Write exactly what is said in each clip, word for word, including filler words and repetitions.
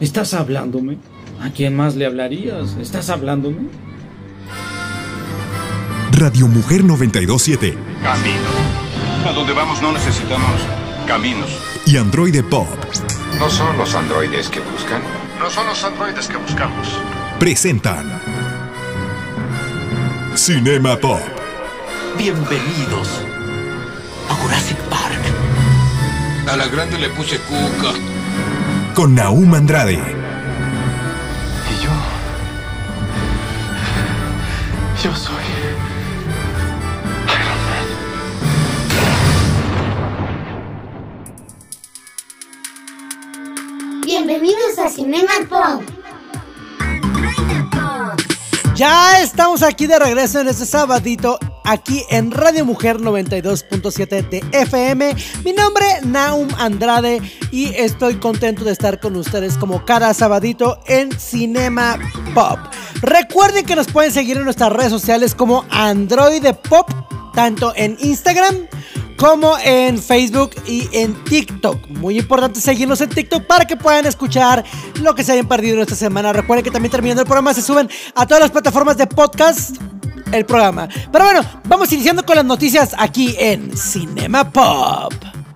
¿Estás hablándome? ¿A quién más le hablarías? ¿Estás hablándome? Radio Mujer noventa y dos punto siete. Camino. A donde vamos no necesitamos caminos. Y Androide Pop. No son los androides que buscan. No son los androides que buscamos. Presentan Cinema Pop. Bienvenidos a Jurassic Park. A la grande le puse cuca. Con Nahum Andrade. Y yo... Yo soy... Iron Man. Bienvenidos a Cinema Pop. Ya estamos aquí de regreso en este sabadito, aquí en Radio Mujer noventa y dos punto siete de F M. Mi nombre es Nahum Andrade y estoy contento de estar con ustedes como cada sabadito en Cinema Pop. Recuerden que nos pueden seguir en nuestras redes sociales como Androide Pop, tanto en Instagram como en Facebook y en TikTok. Muy importante seguirnos en TikTok para que puedan escuchar lo que se hayan perdido en esta semana. Recuerden que también terminando el programa se suben a todas las plataformas de podcast el programa. Pero bueno, vamos iniciando con las noticias aquí en Cinema Pop.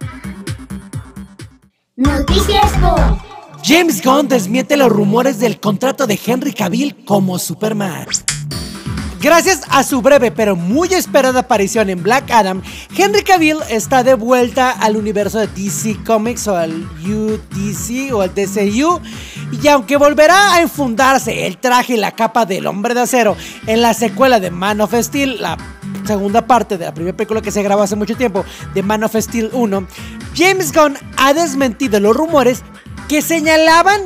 Noticias Pop. James Gunn desmiente los rumores del contrato de Henry Cavill como Superman. Gracias a su breve pero muy esperada aparición en Black Adam, Henry Cavill está de vuelta al universo de D C Comics o al U D C o al D C U, y aunque volverá a enfundarse el traje y la capa del Hombre de Acero en la secuela de Man of Steel, la segunda parte de la primera película que se grabó hace mucho tiempo de Man of Steel uno, James Gunn ha desmentido los rumores que señalaban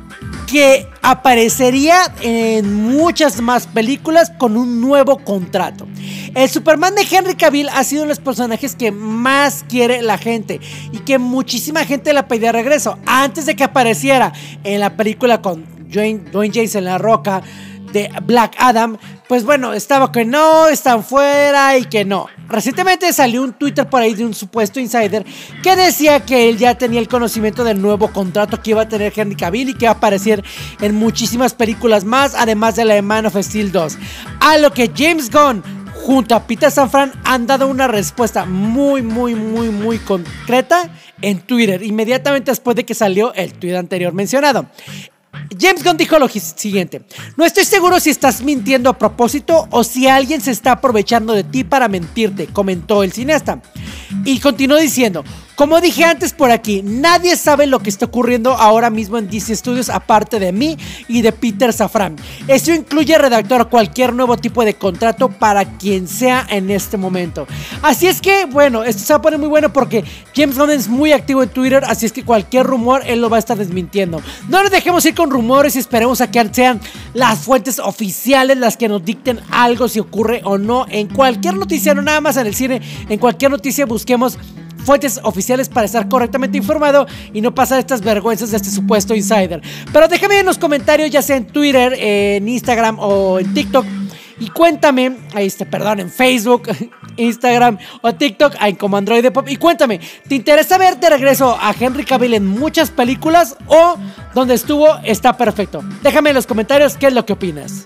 que aparecería en muchas más películas con un nuevo contrato. El Superman de Henry Cavill ha sido uno de los personajes que más quiere la gente y que muchísima gente la pedía de regreso. Antes de que apareciera en la película con Dwayne, Dwayne Johnson, La Roca, de Black Adam, pues bueno, estaba que no, están fuera y que no. Recientemente salió un Twitter por ahí de un supuesto insider que decía que él ya tenía el conocimiento del nuevo contrato que iba a tener Henry Cavill y que iba a aparecer en muchísimas películas más, además de la de Man of Steel dos. A lo que James Gunn junto a Peter Safran han dado una respuesta muy, muy, muy, muy concreta en Twitter, inmediatamente después de que salió el tweet anterior mencionado. James Gunn dijo lo siguiente: no estoy seguro si estás mintiendo a propósito o si alguien se está aprovechando de ti para mentirte, comentó el cineasta. Y continuó diciendo: como dije antes por aquí, nadie sabe lo que está ocurriendo ahora mismo en D C Studios aparte de mí y de Peter Safran. Esto incluye redactar cualquier nuevo tipo de contrato para quien sea en este momento. Así es que, bueno, esto se va a poner muy bueno porque James Gunn es muy activo en Twitter, así es que cualquier rumor él lo va a estar desmintiendo. No nos dejemos ir con rumores y esperemos a que sean las fuentes oficiales las que nos dicten algo, si ocurre o no en cualquier noticia, no nada más en el cine, en cualquier noticia busquemos fuentes oficiales para estar correctamente informado y no pasar estas vergüenzas de este supuesto insider. Pero déjame en los comentarios, ya sea en Twitter, en Instagram o en TikTok, y cuéntame, ahí está, perdón, en Facebook, Instagram o TikTok, ahí como Androide Pop, y cuéntame, ¿te interesa ver de regreso a Henry Cavill en muchas películas o donde estuvo está perfecto? Déjame en los comentarios qué es lo que opinas.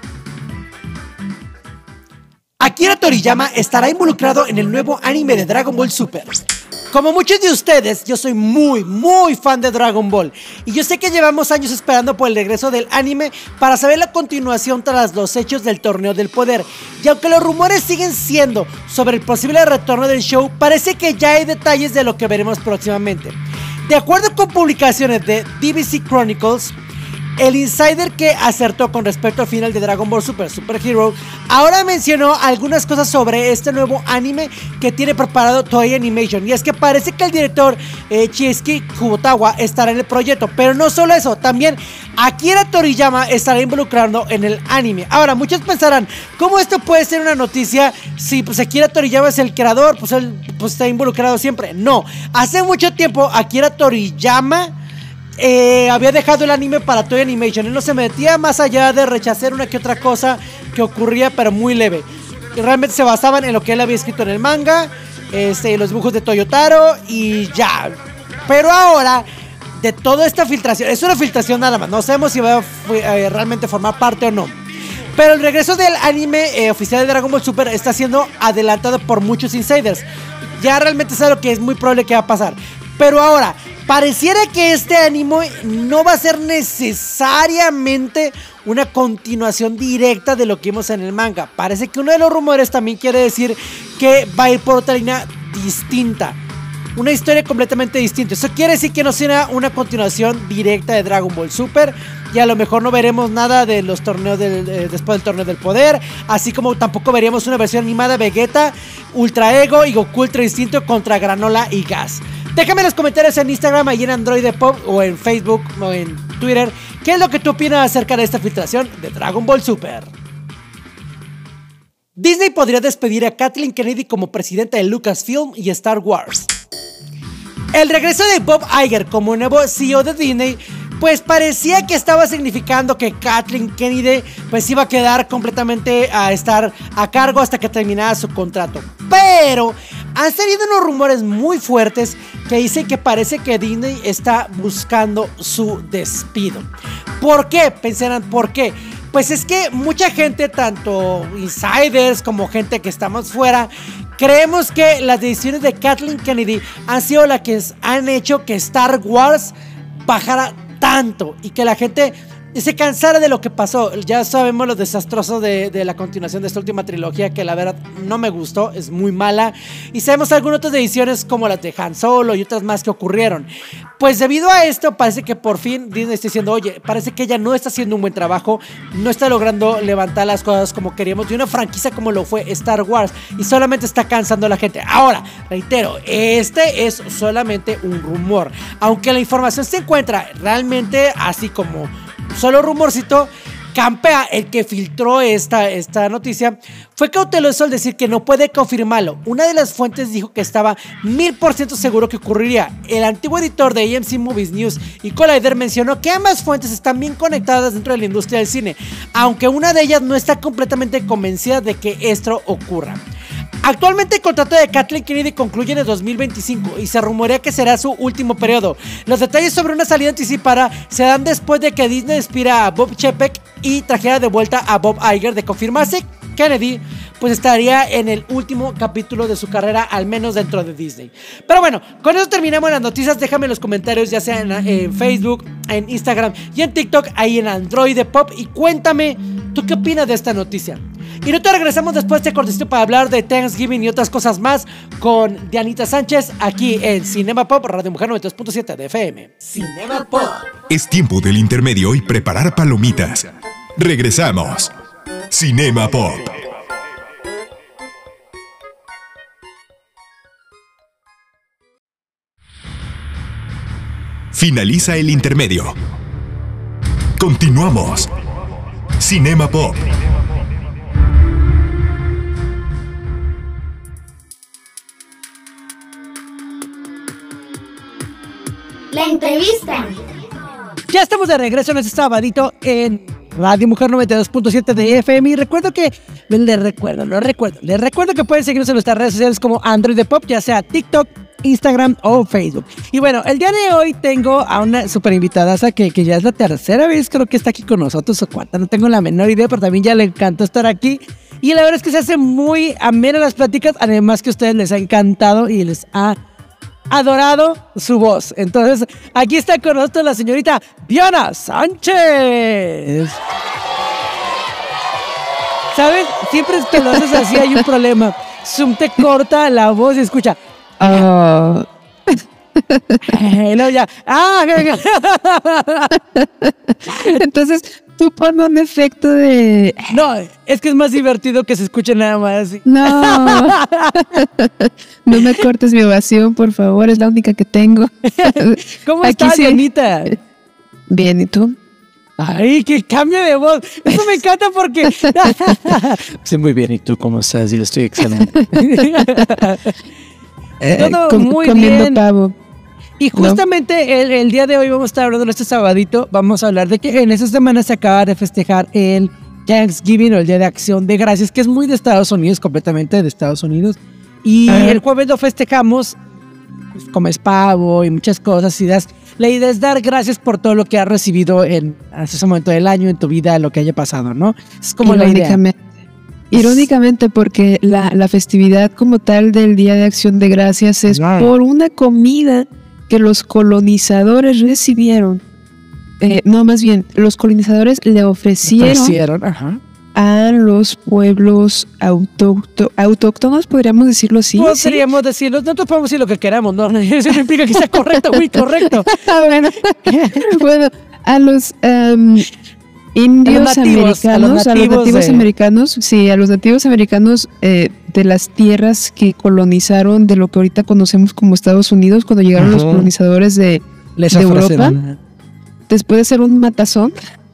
Akira Toriyama estará involucrado en el nuevo anime de Dragon Ball Super. Como muchos de ustedes, yo soy muy, muy fan de Dragon Ball y yo sé que llevamos años esperando por el regreso del anime para saber la continuación tras los hechos del Torneo del Poder. Y aunque los rumores siguen siendo sobre el posible retorno del show, parece que ya hay detalles de lo que veremos próximamente. De acuerdo con publicaciones de D B C Chronicles, el insider que acertó con respecto al final de Dragon Ball Super Super Hero ahora mencionó algunas cosas sobre este nuevo anime que tiene preparado Toei Animation, y es que parece que el director eh, Shigeaki Kubotawa estará en el proyecto, pero no solo eso, también Akira Toriyama estará involucrado en el anime. Ahora, muchos pensarán, ¿cómo esto puede ser una noticia si pues Akira Toriyama es el creador? Pues él pues, está involucrado siempre. No, hace mucho tiempo Akira Toriyama Eh, había dejado el anime para Toei Animation. Él no se metía más allá de rechazar una que otra cosa que ocurría, pero muy leve. Y realmente se basaban en lo que él había escrito en el manga, este, los dibujos de Toyotaro y ya. Pero ahora de toda esta filtración, es una filtración nada más, no sabemos si va a eh, realmente formar parte o no. Pero el regreso del anime eh, oficial de Dragon Ball Super está siendo adelantado por muchos insiders. Ya realmente es algo que es muy probable que va a pasar. Pero ahora, pareciera que este anime no va a ser necesariamente una continuación directa de lo que vimos en el manga. Parece que uno de los rumores también quiere decir que va a ir por otra línea distinta. Una historia completamente distinta. Eso quiere decir que no será una continuación directa de Dragon Ball Super. Y a lo mejor no veremos nada de los torneos del, eh, después del torneo del poder. Así como tampoco veríamos una versión animada de Vegeta, Ultra Ego y Goku Ultra Instinto contra Granola y Gas. Déjame en los comentarios en Instagram, ahí en Android de Pop o en Facebook o en Twitter. ¿Qué es lo que tú opinas acerca de esta filtración de Dragon Ball Super? Disney podría despedir a Kathleen Kennedy como presidenta de Lucasfilm y Star Wars. El regreso de Bob Iger como nuevo C E O de Disney pues parecía que estaba significando que Kathleen Kennedy pues iba a quedar completamente a estar a cargo hasta que terminara su contrato. Pero han salido unos rumores muy fuertes que dicen que parece que Disney está buscando su despido. ¿Por qué? Pensarán, ¿por qué? Pues es que mucha gente, tanto insiders como gente que estamos fuera, creemos que las decisiones de Kathleen Kennedy han sido las que han hecho que Star Wars bajara tanto y que la gente se cansara de lo que pasó. Ya sabemos lo desastroso de, de la continuación de esta última trilogía, que la verdad no me gustó, es muy mala, y sabemos algunas otras decisiones como las de Han Solo y otras más que ocurrieron. Pues debido a esto parece que por fin Disney está diciendo, oye, parece que ella no está haciendo un buen trabajo, no está logrando levantar las cosas como queríamos de una franquicia como lo fue Star Wars, y solamente está cansando a la gente. Ahora, reitero, este es solamente un rumor, aunque la información se encuentra realmente así como solo rumorcito. Campea, el que filtró esta, esta noticia, fue cauteloso al decir que no puede confirmarlo. Una de las fuentes dijo que estaba mil por ciento seguro que ocurriría. El antiguo editor de A M C Movies News y Collider mencionó que ambas fuentes están bien conectadas dentro de la industria del cine, aunque una de ellas no está completamente convencida de que esto ocurra. Actualmente el contrato de Kathleen Kennedy concluye en el dos mil veinticinco y se rumorea que será su último periodo. Los detalles sobre una salida anticipada se dan después de que Disney despida a Bob Chapek y trajera de vuelta a Bob Iger. De confirmarse, Kennedy pues estaría en el último capítulo de su carrera, al menos dentro de Disney. Pero bueno, con eso terminamos las noticias. Déjame en los comentarios, ya sea en, en Facebook, en Instagram y en TikTok, ahí en Android de Pop, y cuéntame, ¿tú qué opinas de esta noticia? Y nosotros regresamos después de este cortecito para hablar de Thanksgiving y otras cosas más con Dianita Sánchez aquí en Cinema Pop, Radio Mujer noventa y dos punto siete de F M. Cinema Pop. Es tiempo del intermedio y preparar palomitas. Regresamos. Cinema Pop. Finaliza el intermedio. Continuamos. Cinema Pop. La entrevista. Ya estamos de regreso en este sabadito en Radio Mujer noventa y dos punto siete de F M. Y recuerdo que, les recuerdo, no recuerdo, les recuerdo que pueden seguirnos en nuestras redes sociales como Android de Pop, ya sea TikTok, Instagram o Facebook. Y bueno, el día de hoy tengo a una super invitada que, que ya es la tercera vez, creo que está aquí con nosotros, o cuarta, no tengo la menor idea, pero también ya le encantó estar aquí. Y la verdad es que se hace muy amena las pláticas, además que a ustedes les ha encantado y les ha adorado su voz. Entonces, aquí está con nosotros la señorita Diana Sánchez. ¿Sabes? Siempre que lo haces así hay un problema. Zoom te corta la voz y escucha. Oh. Eh, no, ya. Ah, entonces tú pon un efecto de... No, es que es más divertido que se escuche nada más así. No. No me cortes mi ovación, por favor, es la única que tengo. ¿Cómo estás, sí, Dianita? Bien, ¿y tú? Ay, qué cambio de voz. Eso me encanta porque... Sí, muy bien, ¿y tú cómo estás? Yo estoy excelente. Eh, Todo com muy comiendo bien. Pavo. Y justamente ¿no? el, el día de hoy vamos a estar hablando de este sabadito. Vamos a hablar de que en esta semana se acaba de festejar el Thanksgiving o el Día de Acción de Gracias, que es muy de Estados Unidos, completamente de Estados Unidos. Y uh-huh. el jueves lo festejamos, pues, comes pavo y muchas cosas y das la idea es dar gracias por todo lo que has recibido en hasta ese momento del año, en tu vida, lo que haya pasado, ¿no? Es como la idea. Irónicamente, porque la, la festividad como tal del Día de Acción de Gracias es claro. por una comida que los colonizadores recibieron. Eh, no, más bien, los colonizadores le ofrecieron, ofrecieron ajá. a los pueblos autóctonos, autóctonos, podríamos decirlo así. Podríamos ¿sí? decirlo, nosotros podemos decir lo que queramos, ¿no? Eso no implica que sea correcto, muy correcto. bueno, bueno, a los... Um, indios a los nativos, americanos, a los nativos, a los nativos de... americanos, sí, a los nativos americanos eh, de las tierras que colonizaron de lo que ahorita conocemos como Estados Unidos, cuando llegaron uh-huh. los colonizadores de, de Europa, después de ser un matazón,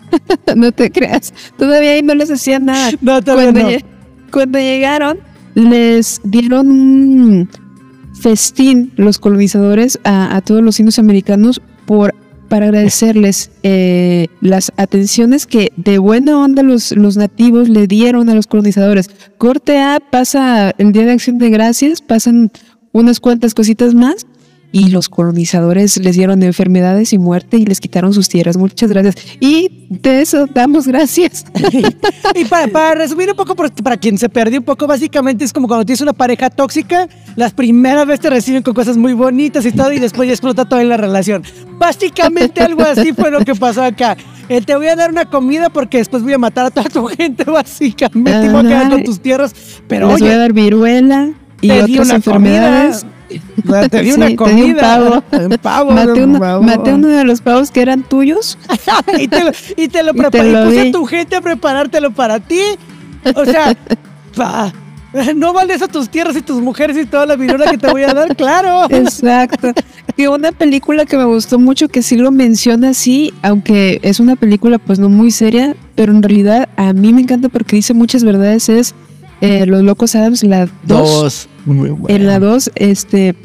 no te creas, todavía ahí no les hacían nada. No, todavía cuando, no. lle- cuando llegaron, les dieron un festín los colonizadores a, a todos los indios americanos por para agradecerles eh, las atenciones que de buena onda los, los nativos le dieron a los colonizadores. Corte A, pasa el Día de Acción de Gracias, pasan unas cuantas cositas más y los colonizadores les dieron enfermedades y muerte y les quitaron sus tierras. Muchas gracias. Y de eso damos gracias. Y para, para resumir un poco, para quien se perdió un poco, básicamente es como cuando tienes una pareja tóxica, las primeras veces te reciben con cosas muy bonitas y todo, y después ya explota toda la relación. Básicamente algo así fue lo que pasó acá. Eh, te voy a dar una comida porque después voy a matar a toda tu gente, básicamente, y voy a quedar con tus tierras. Pero les oye, voy a dar viruela y otras enfermedades. Comida. Te di una sí, comida. Te di un pavo. Un pavo maté, uno, pavo. maté uno de los pavos que eran tuyos. y, te lo, y te lo preparé. Y, y puse a tu gente a preparártelo para ti. O sea, pa, no vales a tus tierras y tus mujeres y toda la virula que te voy a dar, claro. Exacto. Y una película que me gustó mucho, que sí lo menciona así, aunque es una película pues no muy seria, pero en realidad a mí me encanta porque dice muchas verdades, es eh, Los Locos Adams, la dos. Muy bueno. En la dos, este,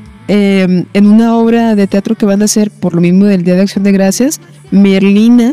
eh, en una obra de teatro que van a hacer por lo mismo del Día de Acción de Gracias, Merlina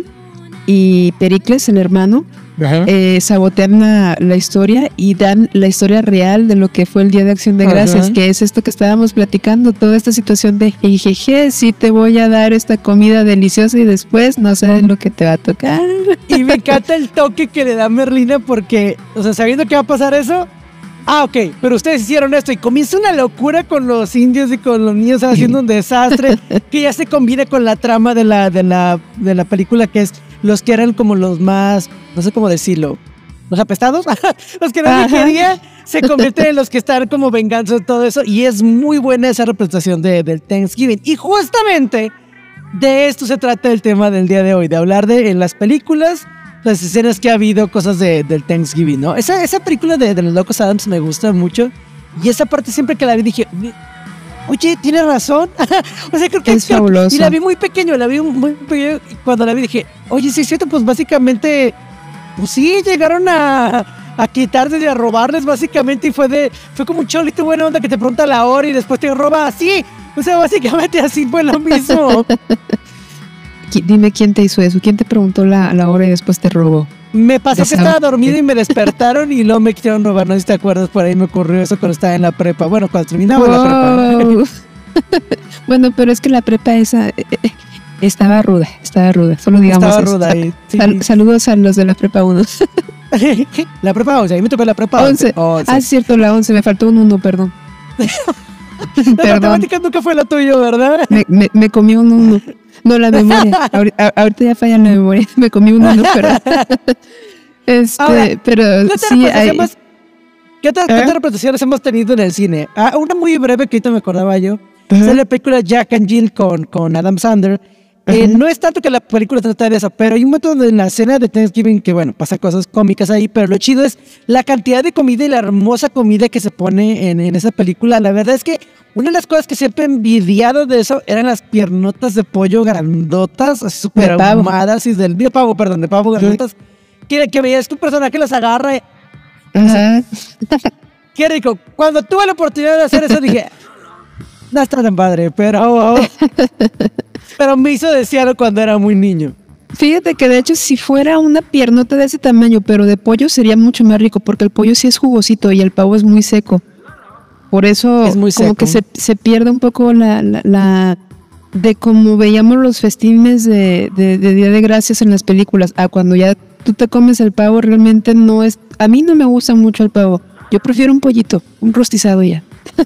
y Pericles, el hermano, eh, sabotean la, la historia y dan la historia real de lo que fue el Día de Acción de Gracias, Ajá. que es esto que estábamos platicando, toda esta situación de jejeje, sí te voy a dar esta comida deliciosa y después no sabes lo que te va a tocar. Y me encanta el toque que le da Merlina porque, o sea, sabiendo que va a pasar eso, ah, ok, pero ustedes hicieron esto y comienza una locura con los indios y con los niños haciendo un desastre que ya se combina con la trama de la, de la, de la película, que es los que eran como los más, no sé cómo decirlo, los apestados, los que nadie quería, se convierten en los que están como venganza de todo eso, y es muy buena esa representación de, del Thanksgiving. Y justamente de esto se trata el tema del día de hoy, de hablar de en las películas, las escenas que ha habido, cosas de, del Thanksgiving, ¿no? Esa, esa película de, de Los Locos Adams me gusta mucho, y esa parte siempre que la vi dije, oye, tiene razón. O sea, creo que es fabuloso. Y la vi muy pequeño, la vi muy pequeño, y cuando la vi dije, oye, sí es cierto, pues básicamente, pues sí, llegaron a, a quitarles y a robarles básicamente, y fue de, fue como un cholito buena onda que te pregunta la hora y después te roba así. O sea, básicamente así fue lo mismo. Dime quién te hizo eso, quién te preguntó la, la hora y después te robó. Me pasó que estaba dormido y me despertaron y luego me quisieron robar, no sé si te acuerdas, por ahí me ocurrió eso cuando estaba en la prepa, bueno, cuando terminaba wow. la prepa. Bueno, pero es que la prepa esa eh, eh, estaba ruda, estaba ruda, solo digamos estaba eso. ruda ahí, sí. Sal, saludos a los de la prepa uno. La prepa once, a mí me tocó la prepa once. once. Ah, es cierto, la once, me faltó un uno, perdón. La matemática nunca fue la tuya, ¿verdad? Me, me, me comí un uno. No, la memoria. Ahorita, ahorita ya falla la memoria. Me comí un uno, pero... Este, Ahora, pero sí hay... Más, ¿Qué otras ¿Eh? representaciones hemos tenido en el cine? Ah, una muy breve que ahorita me acordaba yo. Uh-huh. Es la película Jack and Jill con, con Adam Sandler. Uh-huh. Eh, no es tanto que la película trata de eso, pero hay un momento donde en la escena de Thanksgiving que, bueno, pasan cosas cómicas ahí, pero lo chido es la cantidad de comida y la hermosa comida que se pone en, en esa película. La verdad es que una de las cosas que siempre he envidiado de eso eran las piernotas de pollo grandotas, súper ahumadas, y del de pavo, perdón, de pavo grandotas. Uh-huh. Que, que veías que un personaje que las agarra. Uh-huh. Qué rico. Cuando tuve la oportunidad de hacer eso dije, no está tan padre, pero, oh, pero me hizo desearlo cuando era muy niño. Fíjate que de hecho si fuera una piernota de ese tamaño, pero de pollo sería mucho más rico, porque el pollo sí es jugosito y el pavo es muy seco. Por eso es muy como seco. que se, se pierde un poco la, la, la de cómo veíamos los festines de, de, de Día de Gracias en las películas, a cuando ya tú te comes el pavo, realmente no es... A mí no me gusta mucho el pavo. Yo prefiero un pollito, un rostizado ya.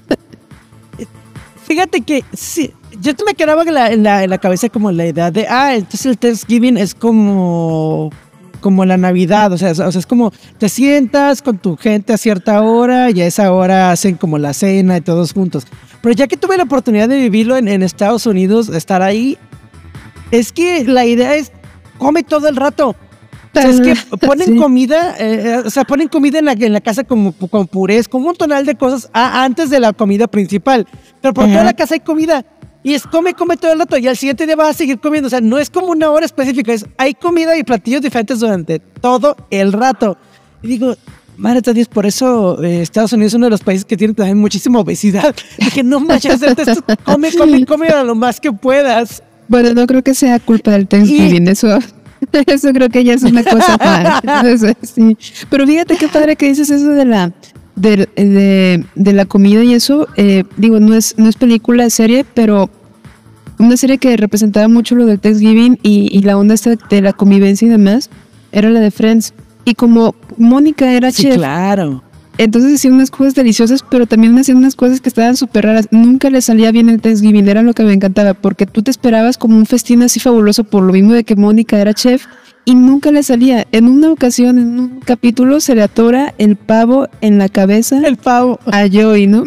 Fíjate que sí, yo te me quedaba en la, en, la, en la cabeza como la idea de, ah, entonces el Thanksgiving es como, como la Navidad, o sea, o sea, es como te sientas con tu gente a cierta hora y a esa hora hacen como la cena y todos juntos. Pero ya que tuve la oportunidad de vivirlo en, en Estados Unidos, estar ahí, es que la idea es, come todo el rato. O sea, es que ponen sí. comida, eh, o sea, ponen comida en la, en la casa como con purés, como un tonal de cosas a, antes de la comida principal. Pero por uh-huh. toda la casa hay comida. Y es come, come todo el rato. Y al siguiente día vas a seguir comiendo. O sea, no es como una hora específica. Es hay comida y platillos diferentes durante todo el rato. Y digo, madre de Dios, por eso eh, Estados Unidos es uno de los países que tiene también muchísima obesidad. Dije, no manches, esto, come, come, come a lo más que puedas. Bueno, no creo que sea culpa del Thanksgiving, y... eso... Eso creo que ya es una cosa mal. Sí. Pero fíjate qué padre que dices eso de la de, de, de la comida y eso. Eh, digo, no es, no es película, es serie, pero una serie que representaba mucho lo del Thanksgiving y, y la onda esta de la convivencia y demás, era la de Friends. Y como Mónica era sí, chef, claro. entonces hacía unas cosas deliciosas, pero también hacían unas cosas que estaban súper raras. Nunca le salía bien el Thanksgiving, era lo que me encantaba, porque tú te esperabas como un festín así fabuloso por lo mismo de que Mónica era chef y nunca le salía. En una ocasión, en un capítulo, se le atora el pavo en la cabeza el pavo a Joey, ¿no?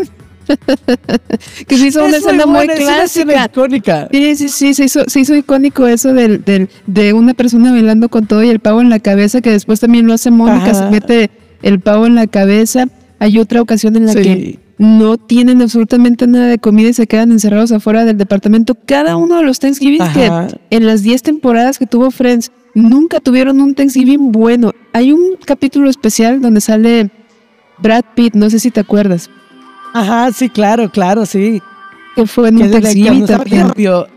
Que se hizo una es escena muy, muy clásica. Icónica. Sí, sí, sí, se hizo, se hizo icónico eso del, del, de una persona bailando con todo y el pavo en la cabeza, que después también lo hace Mónica, Ajá. se mete el pavo en la cabeza. Hay otra ocasión en la sí. que no tienen absolutamente nada de comida y se quedan encerrados afuera del departamento. Cada uno de los Thanksgivings que en las diez temporadas que tuvo Friends nunca tuvieron un Thanksgiving bueno. Hay un capítulo especial donde sale Brad Pitt, no sé si te acuerdas. Ajá, sí, claro, claro, sí. Que fue en un Thanksgiving también.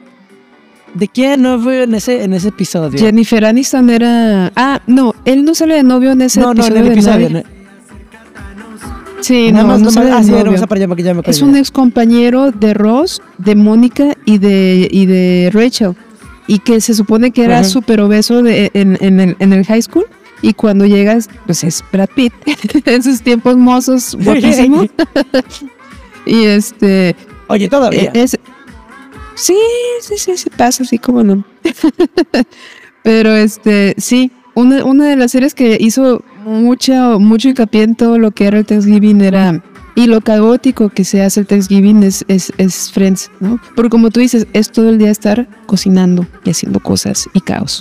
¿De quién no fue en ese, en ese episodio? Jennifer Aniston era... Ah, no, él no sale de novio en ese no, episodio. No, en el episodio. No. Sí, Nada no, más no no sale de ah, sí, novio. No, para allá, para allá, para allá. Es un ex compañero de Ross, de Mónica y de, y de Rachel. Y que se supone que era uh-huh. súper obeso de, en, en, el, en el high school. Y cuando llegas, pues es Brad Pitt. En sus tiempos mozos, guapísimo. Y este... Oye, todavía. Es, sí, sí, sí, sí pasa, sí, cómo no. Pero este, sí, una, una de las series que hizo mucho, mucho hincapié en todo lo que era el Thanksgiving era... Y lo caótico que se hace el Thanksgiving es, es, es Friends, ¿no? Porque como tú dices, es todo el día estar cocinando y haciendo cosas y caos.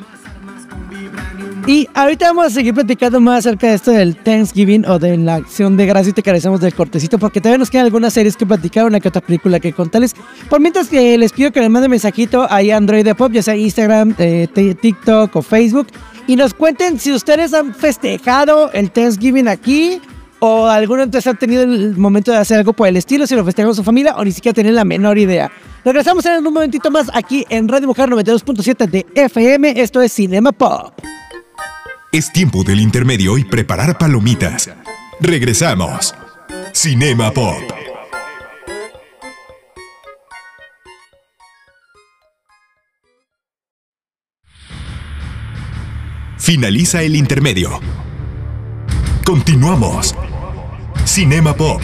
Y ahorita vamos a seguir platicando más acerca de esto del Thanksgiving o de la acción de gracias y te carecemos del cortecito porque todavía nos quedan algunas series que platicar, una que otra película que contarles. Por mientras que les pido que les manden mensajito ahí a Android de Pop, ya sea Instagram, eh, TikTok o Facebook, y nos cuenten si ustedes han festejado el Thanksgiving aquí o alguno de ustedes han tenido el momento de hacer algo por el estilo, si lo festejaron con su familia o ni siquiera tienen la menor idea. Regresamos en un momentito más aquí en Radio Mujer noventa y dos punto siete de F M, esto es Cinema Pop. Es tiempo del intermedio y preparar palomitas. Regresamos. Cinema Pop. Finaliza el intermedio. Continuamos. Cinema Pop.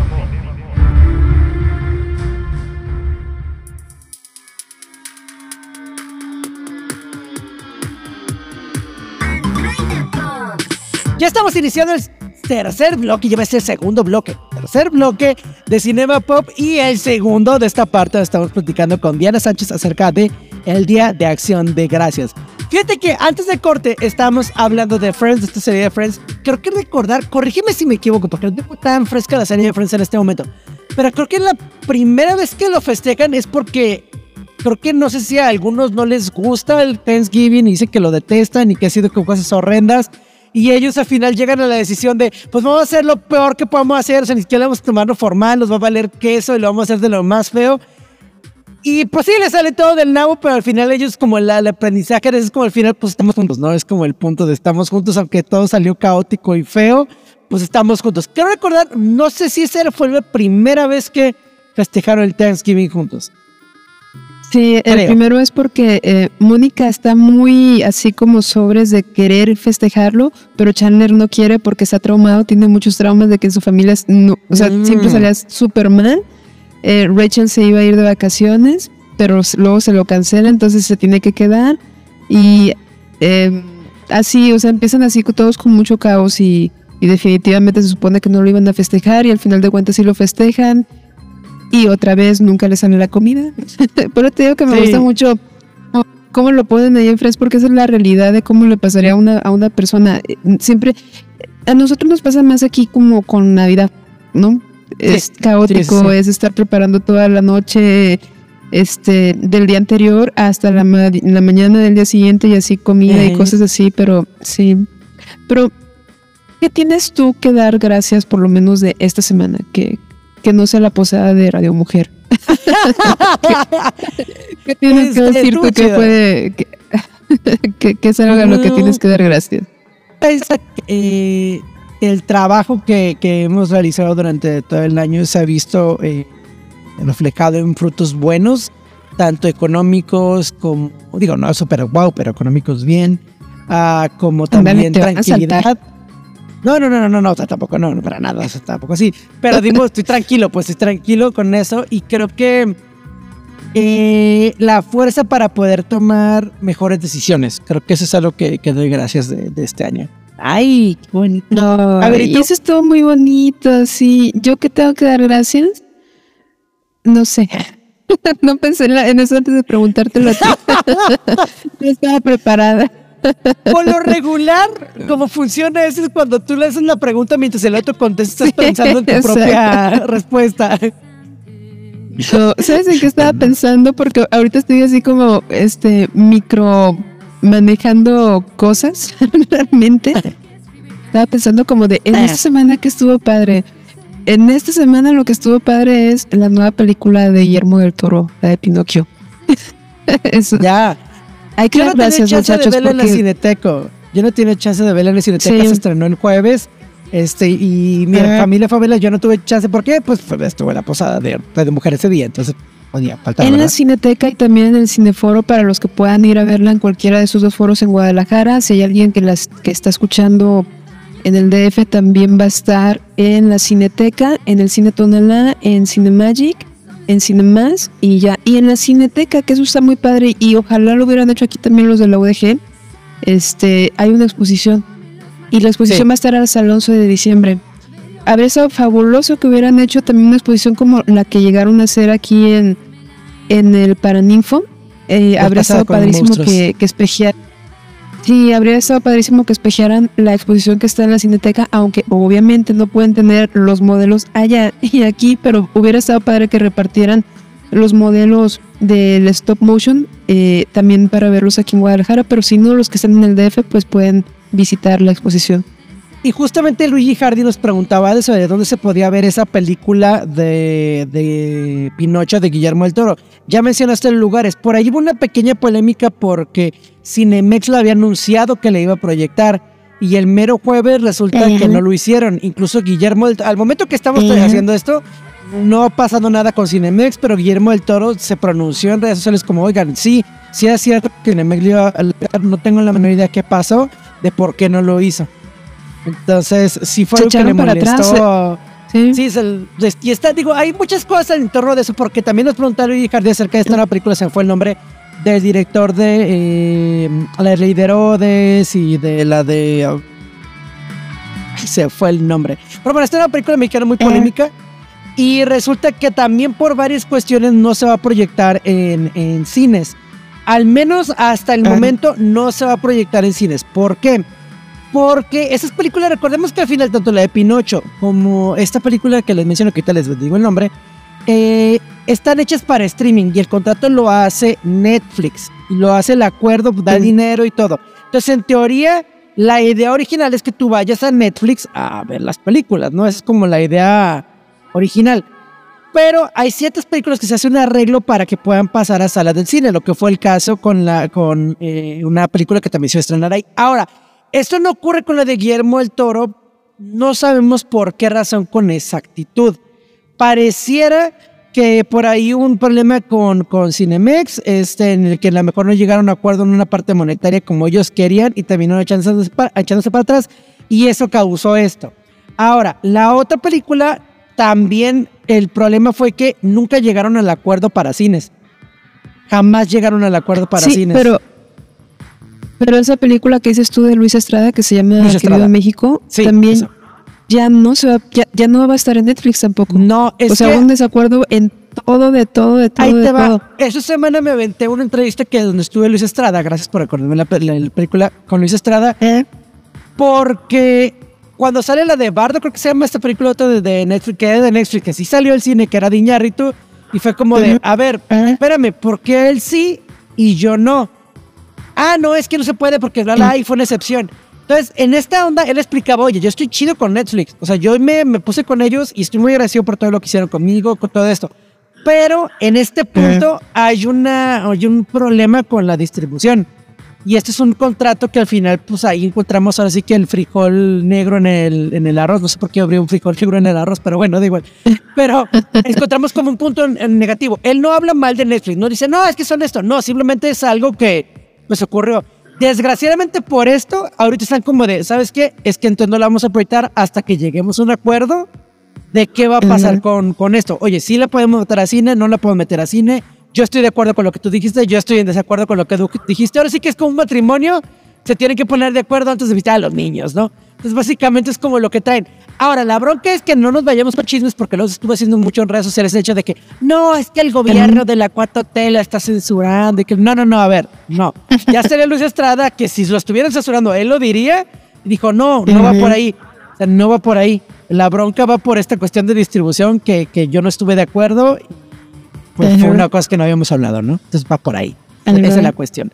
Ya estamos iniciando el tercer bloque, ya va a ser el segundo bloque, tercer bloque de Cinema Pop y el segundo de esta parte donde estamos platicando con Diana Sánchez acerca de el Día de Acción de Gracias. Fíjate que antes del corte estábamos hablando de Friends, de esta serie de Friends. Creo que recordar, corrígeme si me equivoco, porque no tengo tan fresca la serie de Friends en este momento, pero creo que la primera vez que lo festejan es porque creo que no sé si a algunos no les gusta el Thanksgiving y dicen que lo detestan y que ha sido con cosas horrendas. Y ellos al final llegan a la decisión de, pues vamos a hacer lo peor que podamos hacer, o sea, ni siquiera vamos a tomarlo formal, nos va a valer queso y lo vamos a hacer de lo más feo. Y pues sí, les sale todo del nabo, pero al final ellos como la, el aprendizaje es como al final, pues estamos juntos, ¿no? Es como el punto de estamos juntos, aunque todo salió caótico y feo, pues estamos juntos. Quiero recordar, no sé si esa fue la primera vez que festejaron el Thanksgiving juntos. Sí, el Creo. primero es porque eh, Mónica está muy así como sobres de querer festejarlo, pero Chandler no quiere porque está traumado, tiene muchos traumas de que en su familia, no, o sea, Mm. siempre salía súper mal. Eh, Rachel se iba a ir de vacaciones, pero s- luego se lo cancela, entonces se tiene que quedar. Y eh, así, o sea, empiezan así co- todos con mucho caos y, y definitivamente se supone que no lo iban a festejar y al final de cuentas sí lo festejan. Y otra vez nunca le sale la comida. Pero te digo que me Sí. gusta mucho cómo lo ponen ahí en Friends, porque esa es la realidad de cómo le pasaría a una, a una persona. Eh, Siempre, a nosotros nos pasa más aquí como con Navidad, ¿no? Es caótico, sí, sí. es estar preparando toda la noche este, del día anterior hasta la, ma- la mañana del día siguiente y así comida y Ujú. cosas así, pero sí. Pero, ¿qué tienes tú que dar gracias por lo menos de esta semana? Que, que no sea la posada de Radio Mujer. ¿Qué tienes que Este, decir estuvo tú que chido. puede... Que, que, que es algo a lo que tienes que dar gracias? Piensa que, eh, el trabajo que, que hemos realizado durante todo el año se ha visto eh, reflejado en frutos buenos, tanto económicos como, digo, no súper wow, pero económicos bien, ah, como Ándale, también te van a tranquilidad. saltar. No, no, no, no, no, no, o sea, tampoco, no, no, para nada, o sea, tampoco así. Pero digo, estoy tranquilo, pues estoy tranquilo con eso y creo que eh, la fuerza para poder tomar mejores decisiones. Creo que eso es algo que, que doy gracias de, de este año. Ay, qué bonito. No, A ver, ¿y y tú? eso es todo muy bonito, sí. ¿Yo qué tengo que dar gracias? No sé. No pensé en, la- en eso antes de preguntártelo a ti. No estaba preparada. Por lo regular, como funciona eso es cuando tú le haces la pregunta mientras el otro contesta, estás pensando en tu Exacto. propia respuesta. No, ¿sabes en qué estaba pensando? Porque ahorita estoy así como este micro manejando cosas realmente. Estaba pensando como de en esta semana que estuvo padre. En esta semana lo que estuvo padre es la nueva película de Guillermo del Toro, la de Pinocchio. Eso. Ya. Hay que Yo dar no tenía gracias, chance muchachos, de verla en la porque Cineteco. Yo no tenía chance de verla en la Cineteca, Sí. se estrenó el jueves. Este, y mi Ah. familia fue a verla, yo no tuve chance. ¿Por qué? Pues fue- estuve en la posada de, de mujer ese día, entonces podía faltar, en la ¿verdad? Cineteca y también en el Cineforo para los que puedan ir a verla en cualquiera de esos dos foros en Guadalajara. Si hay alguien que las que está escuchando en el D F, también va a estar en la Cineteca, en el Cine Tonalá, en Cinemagic, en Cinemas y ya. Y en la Cineteca, que eso está muy padre y ojalá lo hubieran hecho aquí también los de la U D G. Este, hay una exposición y la exposición Sí. va a estar hasta el once de diciembre. Habría sido fabuloso que hubieran hecho también una exposición como la que llegaron a hacer aquí en, en el Paraninfo. Eh, La habría pasada estado con padrísimo monstruos. que, que espejearan. Sí, habría estado padrísimo que espejearan la exposición que está en la Cineteca, aunque obviamente no pueden tener los modelos allá y aquí, pero hubiera estado padre que repartieran los modelos del stop motion eh, también para verlos aquí en Guadalajara, pero si no, los que están en el D F pues pueden visitar la exposición. Y justamente Luigi Hardy nos preguntaba de eso, de dónde se podía ver esa película de, de Pinocho de Guillermo del Toro. Ya mencionaste los lugares. Por ahí hubo una pequeña polémica porque Cinemex lo había anunciado que le iba a proyectar y el mero jueves resulta Ajá. que no lo hicieron. Incluso Guillermo del Toro, al momento que estamos Ajá. haciendo esto, no ha pasado nada con Cinemex, pero Guillermo del Toro se pronunció en redes sociales como, oigan, sí, sí es cierto que Cinemex le iba a- no tengo la menor idea qué pasó, de por qué no lo hizo. Entonces, sí fue Se algo que le echaron para molestó. atrás, Sí. Sí, es el- y está, digo, hay muchas cosas en torno de eso, porque también nos preguntaron Luigi Hardy acerca de esta nueva película, se me fue el nombre del director de eh, La Ley de Herodes y de la de... uh, ay, se fue el nombre. Pero bueno, esta es una película mexicana muy polémica y resulta que también por varias cuestiones no se va a proyectar en, en cines. Al menos hasta el Ah. momento no se va a proyectar en cines. ¿Por qué? Porque esas películas, recordemos que al final, tanto la de Pinocho como esta película que les menciono, que ahorita les digo el nombre, eh, están hechas para streaming y el contrato lo hace Netflix. Y lo hace el acuerdo, da Sí. dinero y todo. Entonces, en teoría, la idea original es que tú vayas a Netflix a ver las películas, ¿no? Esa es como la idea original. Pero hay ciertas películas que se hace un arreglo para que puedan pasar a salas del cine, lo que fue el caso con, la, con eh, una película que también se va a estrenar ahí. Ahora, esto no ocurre con la de Guillermo del Toro, no sabemos por qué razón con exactitud. Pareciera que por ahí hubo un problema con, con Cinemex, este, en el que a lo mejor no llegaron a acuerdo en una parte monetaria como ellos querían y terminaron echándose para, echándose para atrás y eso causó esto. Ahora, la otra película también el problema fue que nunca llegaron al acuerdo para cines. Jamás llegaron al acuerdo para sí, cines. Pero, pero esa película que dices tú de Luis Estrada, que se llama Querido México, sí, también eso. ya no se va, ya, ya no va a estar en Netflix tampoco. No, es o sea, que, un desacuerdo en todo, de todo, de todo. Ahí de te va. todo. Esta semana me aventé una entrevista que donde estuve Luis Estrada, gracias por acordarme la, la, la película con Luis Estrada, ¿Eh? porque cuando sale la de Bardo, creo que se llama esta película otra de, de Netflix, que era de Netflix, que sí salió al cine, que era de Iñárritu, y fue como de, a ver, espérame, ¿por qué él sí y yo no? Ah, no, es que no se puede porque bla, bla, ahí fue una excepción. Entonces, en esta onda, él explicaba, oye, yo estoy chido con Netflix. O sea, yo me, me puse con ellos y estoy muy agradecido por todo lo que hicieron conmigo, con todo esto. Pero en este punto hay, una, hay un problema con la distribución. Y este es un contrato que al final, pues ahí encontramos ahora sí que el frijol negro en el, en el arroz. No sé por qué abrió un frijol negro en el arroz, pero bueno, da igual. Pero encontramos como un punto en, en negativo. Él no habla mal de Netflix, no dice, no, es que son esto. No, simplemente es algo que pues ocurrió. Desgraciadamente por esto, ahorita están como de, ¿sabes qué? Es que entonces no la vamos a proyectar hasta que lleguemos a un acuerdo de qué va a pasar uh-huh. con, con esto. Oye, sí la podemos meter a cine, no la podemos meter a cine. Yo estoy de acuerdo con lo que tú dijiste, yo estoy en desacuerdo con lo que tú dijiste. Ahora sí que es como un matrimonio, se tienen que poner de acuerdo antes de invitar a los niños, ¿no? Entonces básicamente es como lo que traen. Ahora, la bronca es que no nos vayamos con chismes porque luego estuvo haciendo mucho en redes sociales el hecho de que no, es que el gobierno de la cuatro T la está censurando y que no, no, no, a ver, no. Ya sería Luis Estrada que si lo estuvieran censurando, él lo diría y dijo, no, no va por ahí. O sea, no va por ahí. La bronca va por esta cuestión de distribución que, que yo no estuve de acuerdo. Pues fue una cosa que no habíamos hablado, ¿no? Entonces va por ahí. Esa es la cuestión.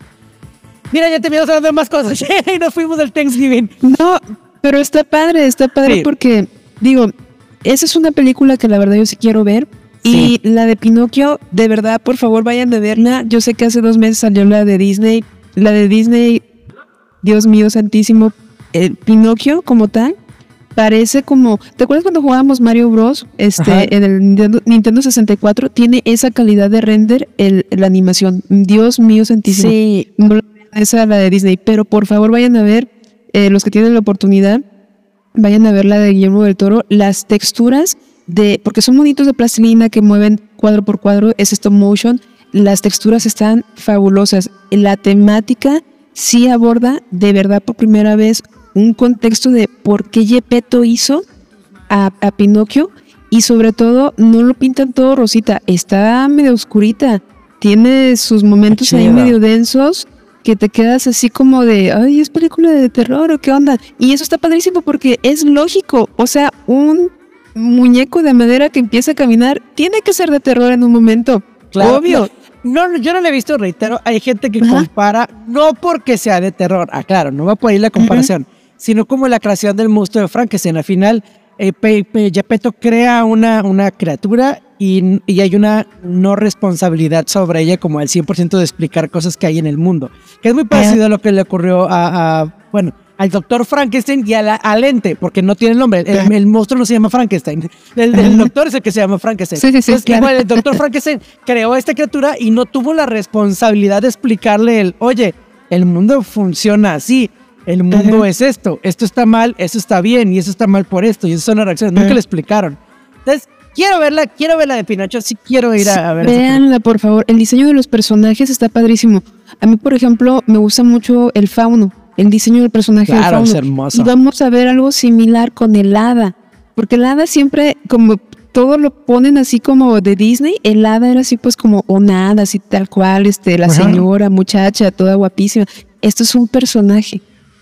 Mira, ya terminamos hablando de más cosas y nos fuimos del Thanksgiving. No, pero está padre, está padre sí. porque, digo, esa es una película que la verdad yo sí quiero ver. Sí. Y la de Pinocchio, de verdad, por favor, vayan a verla. Yo sé que hace dos meses salió la de Disney. La de Disney, Dios mío santísimo, el Pinocchio como tal. Parece como, ¿te acuerdas cuando jugábamos Mario Bros? Este, en el Nintendo, Nintendo sesenta y cuatro tiene esa calidad de render el, la animación. Dios mío santísimo. Sí. No, esa es la de Disney, pero por favor vayan a ver, eh, los que tienen la oportunidad, vayan a ver la de Guillermo del Toro, las texturas de, porque son monitos de plastilina que mueven cuadro por cuadro, es stop motion, las texturas están fabulosas. La temática sí aborda de verdad por primera vez un contexto de por qué Geppetto hizo a, a Pinocchio y sobre todo no lo pintan todo rosita, está medio oscurita, tiene sus momentos ahí medio densos que te quedas así como de, ay, es película de terror o qué onda, y eso está padrísimo porque es lógico, o sea, un muñeco de madera que empieza a caminar tiene que ser de terror en un momento, claro, obvio. No, yo no lo he visto, reitero, hay gente que Ajá. compara, no porque sea de terror, ah, claro, no va por ahí la comparación, Ajá. sino como la creación del monstruo de Frankenstein. Al final, eh, Pe Pe Geppetto crea una, una criatura y, y hay una no responsabilidad sobre ella como al cien por ciento de explicar cosas que hay en el mundo. Que es muy parecido a lo que le ocurrió a, a bueno, al doctor Frankenstein y a la, al ente, porque no tiene nombre. El, el monstruo no se llama Frankenstein. El, el doctor es el que se llama Frankenstein. Sí, sí, sí, Entonces, claro. igual el doctor Frankenstein creó esta criatura y no tuvo la responsabilidad de explicarle el, oye, el mundo funciona así. El mundo Ajá. es esto, esto está mal, esto está bien y eso está mal por esto y esas son las reacciones, Ajá. nunca le explicaron. Entonces, quiero verla, quiero verla de Pinocho, sí quiero ir a, a ver. Véanla, por favor, el diseño de los personajes está padrísimo. A mí, por ejemplo, me gusta mucho el fauno, el diseño del personaje claro, del fauno. Es hermoso. Y vamos a ver algo similar con el hada, porque el hada siempre, como todo lo ponen así como de Disney, el hada era así pues como una hada, así tal cual, este, la Ajá. señora, muchacha, toda guapísima. Esto es un personaje.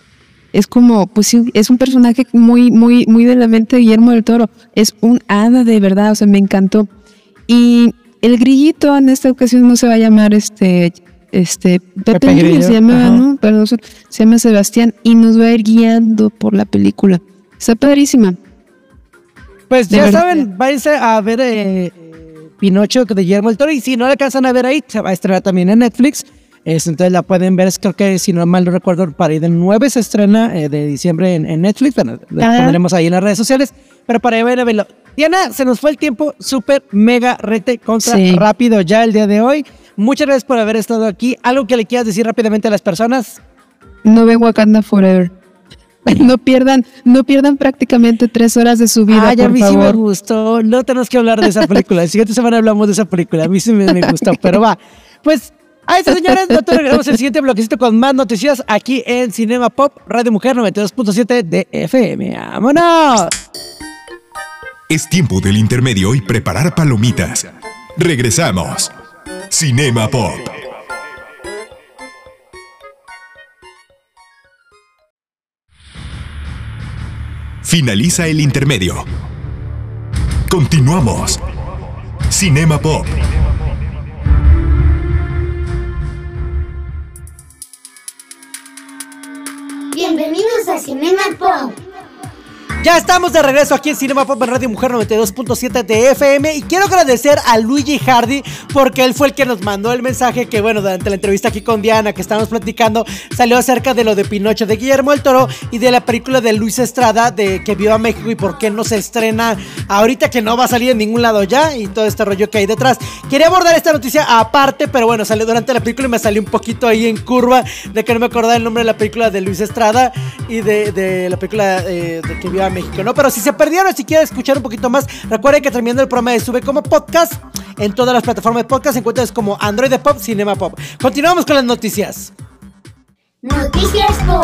Es como, pues sí, es un personaje muy, muy, muy de la mente de Guillermo del Toro. Es un hada de verdad, o sea, me encantó. Y el grillito en esta ocasión no se va a llamar este, este, Pepe, Pepe Grillo, se llama, ¿no? Perdón, se llama Sebastián y nos va a ir guiando por la película. Está padrísima. Pues de ya verdad. Saben, váyanse a ver eh, Pinocho de Guillermo del Toro y si no la alcanzan a ver ahí, se va a estrenar también en Netflix. Es, entonces la pueden ver, creo que si no mal no recuerdo, para ir del nueve se estrena eh, de diciembre en, en Netflix, bueno, la pondremos ahí en las redes sociales, pero para ver a verlo. Diana, se nos fue el tiempo súper, mega, rete, contra, Sí. rápido ya el día de hoy. Muchas gracias por haber estado aquí. ¿Algo que le quieras decir rápidamente a las personas? No ven Wakanda Forever. No pierdan, no pierdan prácticamente tres horas de su vida, Ay, a por mí sí me favor. gustó. No tenemos que hablar de esa película. La siguiente semana hablamos de esa película. A mí sí me, me gustó, pero va. Pues, a estas señores, nosotros regresamos el siguiente bloquecito con más noticias aquí en Cinema Pop, Radio Mujer noventa y dos punto siete de F M. ¡Vámonos! Es tiempo del intermedio y preparar palomitas. Regresamos. Cinema Pop. Finaliza el intermedio. Continuamos. Cinema Pop. Bienvenidos a Cinema Pop. Ya estamos de regreso aquí en Cinema Pop en Radio Mujer noventa y dos punto siete de F M y quiero agradecer a Luigi Hardy porque él fue el que nos mandó el mensaje que, bueno, durante la entrevista aquí con Diana que estábamos platicando, salió acerca de lo de Pinocho de Guillermo del Toro y de la película de Luis Estrada de que vio a México y por qué no se estrena ahorita, que no va a salir en ningún lado ya, y todo este rollo que hay detrás. Quería abordar esta noticia aparte, pero bueno, salió durante la película y me salió un poquito ahí en curva de que no me acordaba el nombre de la película de Luis Estrada y de, de la película eh, de que vio a México, ¿no? Pero si se perdieron, si quieren escuchar un poquito más, recuerden que terminando el programa de sube como podcast en todas las plataformas de podcast, encuentras como Android de Pop, Cinema Pop. Continuamos con las noticias. Noticias Pop.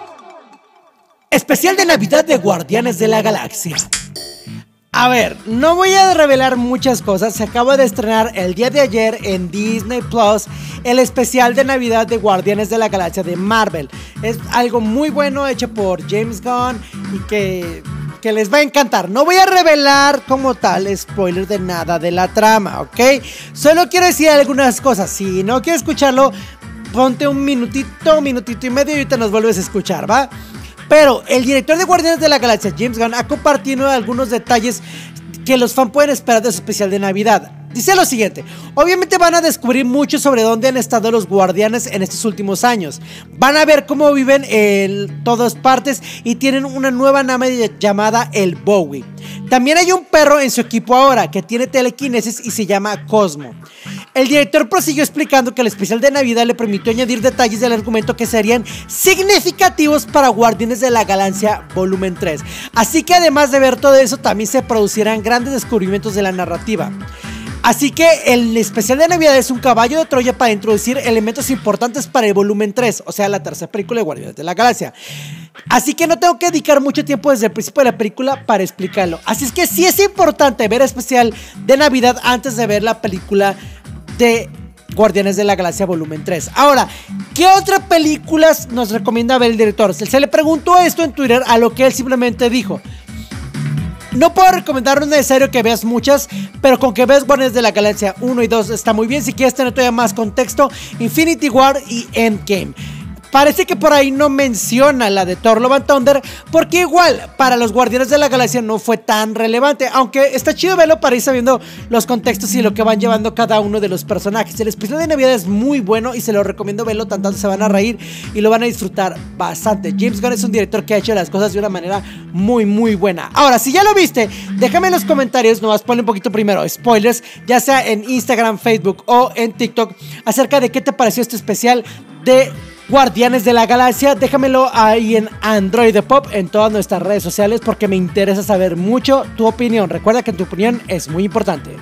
Especial de Navidad de Guardianes de la Galaxia. A ver, no voy a revelar muchas cosas. Se acaba de estrenar el día de ayer en Disney Plus el especial de Navidad de Guardianes de la Galaxia de Marvel. Es algo muy bueno hecho por James Gunn y que, que les va a encantar. No voy a revelar como tal spoiler de nada de la trama, ¿ok? Solo quiero decir algunas cosas. Si no quieres escucharlo, ponte un minutito, minutito y medio y ahorita nos vuelves a escuchar, ¿va? Pero el director de Guardianes de la Galaxia, James Gunn, ha compartido algunos detalles que los fans pueden esperar de su especial de Navidad. Dice lo siguiente: obviamente van a descubrir mucho sobre dónde han estado los guardianes en estos últimos años. Van a ver cómo viven en todas partes y tienen una nueva nave llamada el Bowie. También hay un perro en su equipo ahora que tiene telequinesis y se llama Cosmo. El director prosiguió explicando que el especial de Navidad le permitió añadir detalles del argumento que serían significativos para Guardianes de la Galaxia Volumen tres. Así que además de ver todo eso, también se producirán grandes descubrimientos de la narrativa. Así que el especial de Navidad es un caballo de Troya para introducir elementos importantes para el volumen tres, o sea, la tercera película de Guardianes de la Galaxia. Así que no tengo que dedicar mucho tiempo desde el principio de la película para explicarlo. Así es que sí es importante ver el especial de Navidad antes de ver la película de Guardianes de la Galaxia Volumen tres. Ahora, ¿qué otras películas nos recomienda ver el director? Se le preguntó esto en Twitter, a lo que él simplemente dijo: no puedo recomendar, no es necesario que veas muchas, pero con que veas Guardianes de la Galaxia uno y dos está muy bien. Si quieres tener todavía más contexto, Infinity War y Endgame. Parece que por ahí no menciona la de Thor Love and Thunder, porque igual para los Guardianes de la Galaxia no fue tan relevante, aunque está chido verlo para ir sabiendo los contextos y lo que van llevando cada uno de los personajes. El especial de Navidad es muy bueno y se lo recomiendo verlo, tanto se van a reír y lo van a disfrutar bastante. James Gunn es un director que ha hecho las cosas de una manera muy muy buena. Ahora, si ya lo viste, déjame en los comentarios, nomás ponle un poquito primero spoilers, ya sea en Instagram, Facebook o en TikTok, acerca de qué te pareció este especial de Guardianes de la Galaxia. Déjamelo ahí en Android de Pop, en todas nuestras redes sociales, porque me interesa saber mucho tu opinión. Recuerda que tu opinión es muy importante.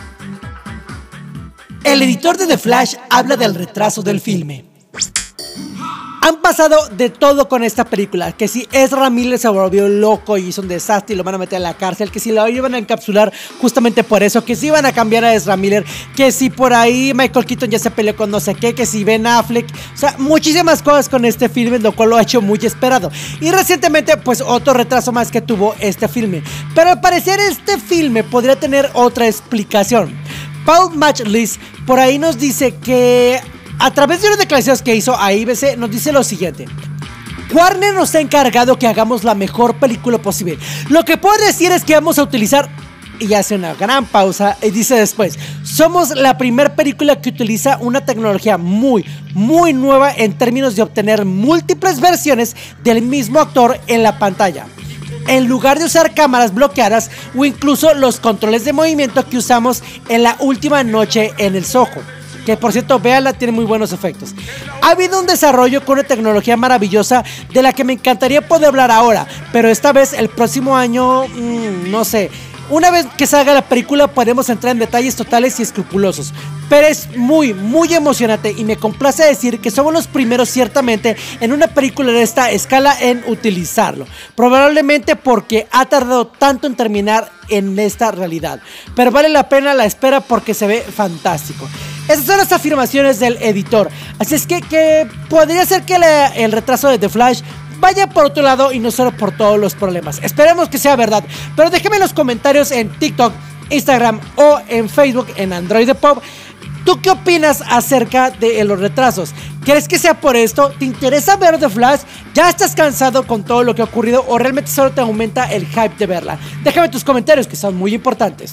El editor de The Flash habla del retraso del filme. Han pasado de todo con esta película, que si Ezra Miller se volvió loco y hizo un desastre y lo van a meter a la cárcel, que si lo iban a encapsular justamente por eso, que si iban a cambiar a Ezra Miller, que si por ahí Michael Keaton ya se peleó con no sé qué, que si Ben Affleck, o sea, muchísimas cosas con este filme, lo cual lo ha hecho muy esperado. Y recientemente, pues otro retraso más que tuvo este filme, pero al parecer este filme podría tener otra explicación. Paul Matchlis por ahí nos dice que a través de unas declaraciones que hizo a I B C, nos dice lo siguiente: Warner nos ha encargado que hagamos la mejor película posible. Lo que puedo decir es que vamos a utilizar... Y hace una gran pausa y dice después: somos la primera película que utiliza una tecnología muy, muy nueva en términos de obtener múltiples versiones del mismo actor en la pantalla. en lugar de usar cámaras bloqueadas o incluso los controles de movimiento que usamos en La Última Noche en el Soho. Que por cierto, véanla, tiene muy buenos efectos. Ha habido un desarrollo con una tecnología maravillosa de la que me encantaría poder hablar ahora, pero esta vez el próximo año, mmm, no sé. Una vez que salga la película podemos entrar en detalles totales y escrupulosos, pero es muy, muy emocionante y me complace decir que somos los primeros ciertamente en una película de esta escala en utilizarlo, probablemente porque ha tardado tanto en terminar en esta realidad, pero vale la pena la espera porque se ve fantástico. Esas son las afirmaciones del editor, así es que, que podría ser que la, el retraso de The Flash vaya por otro lado y no solo por todos los problemas. Esperemos que sea verdad, pero déjenme en los comentarios en TikTok, Instagram o en Facebook en Android Pop. ¿Tú qué opinas acerca de los retrasos? ¿Crees que sea por esto? ¿Te interesa ver The Flash? ¿Ya estás cansado con todo lo que ha ocurrido o realmente solo te aumenta el hype de verla? Déjame tus comentarios que son muy importantes.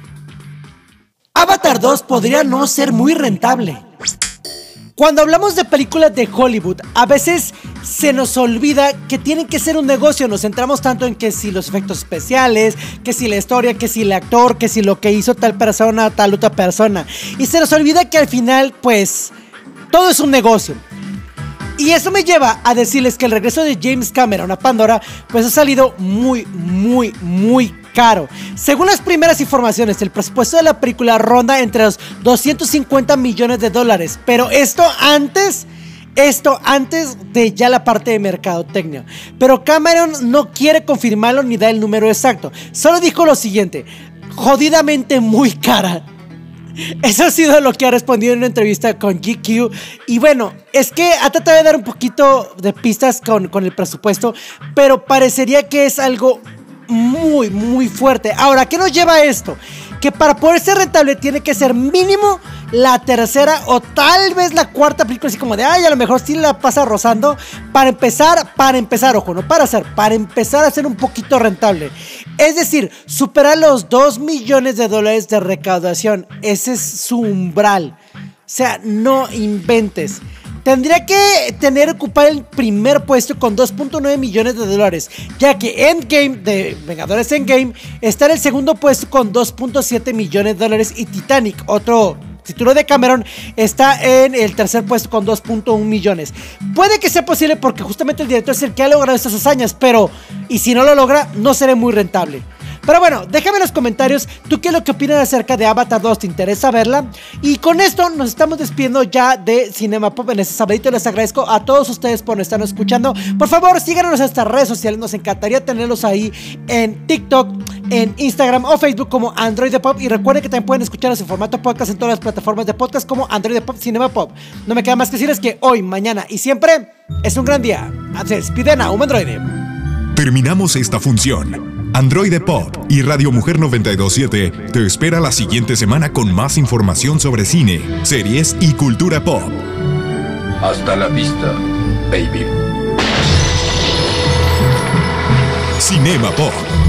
Avatar dos podría no ser muy rentable. Cuando hablamos de películas de Hollywood, a veces se nos olvida que tienen que ser un negocio. Nos centramos tanto en que si los efectos especiales, que si la historia, que si el actor, que si lo que hizo tal persona, tal otra persona. Y se nos olvida que al final, pues, todo es un negocio. Y eso me lleva a decirles que el regreso de James Cameron a Pandora, pues ha salido muy, muy, muy caro. Según las primeras informaciones, el presupuesto de la película ronda entre los doscientos cincuenta millones de dólares. Pero esto antes, esto antes de ya la parte de mercadotecnia. Pero Cameron no quiere confirmarlo ni dar el número exacto. Solo dijo lo siguiente: jodidamente muy cara. Eso ha sido lo que ha respondido en una entrevista con G Q. Y bueno, es que ha tratado de dar un poquito de pistas con, con el presupuesto, pero parecería que es algo muy, muy fuerte. Ahora, ¿qué nos lleva a esto? Que para poder ser rentable tiene que ser mínimo la tercera o tal vez la cuarta película, así como de, ay, a lo mejor sí la pasa rozando. Para empezar, para empezar, ojo, no para hacer, para empezar a ser un poquito rentable. Es decir, superar los dos millones de dólares de recaudación. Ese es su umbral. O sea, no inventes. Tendría que tener ocupar el primer puesto con dos punto nueve millones de dólares, ya que Endgame de Vengadores Endgame está en el segundo puesto con dos punto siete millones de dólares y Titanic, otro título de Cameron, está en el tercer puesto con dos punto uno millones. Puede que sea posible porque justamente el director es el que ha logrado estas hazañas, pero y si no lo logra, no será muy rentable. Pero bueno, déjame en los comentarios tú qué es lo que opinas acerca de Avatar dos, ¿te interesa verla? Y con esto nos estamos despidiendo ya de Cinema Pop en este sabadito. Les agradezco a todos ustedes por estarnos escuchando. Por favor, síganos en estas redes sociales, nos encantaría tenerlos ahí en TikTok, en Instagram o Facebook como Android Pop. Y recuerden que también pueden escucharnos en formato podcast en todas las plataformas de podcast como Android Pop, Cinema Pop. No me queda más que decirles que hoy, mañana y siempre es un gran día. Se despiden a un androide. Terminamos esta función. Android Pop y Radio Mujer noventa y dos punto siete te espera la siguiente semana con más información sobre cine, series y cultura pop. Hasta la vista, baby. Cinema Pop.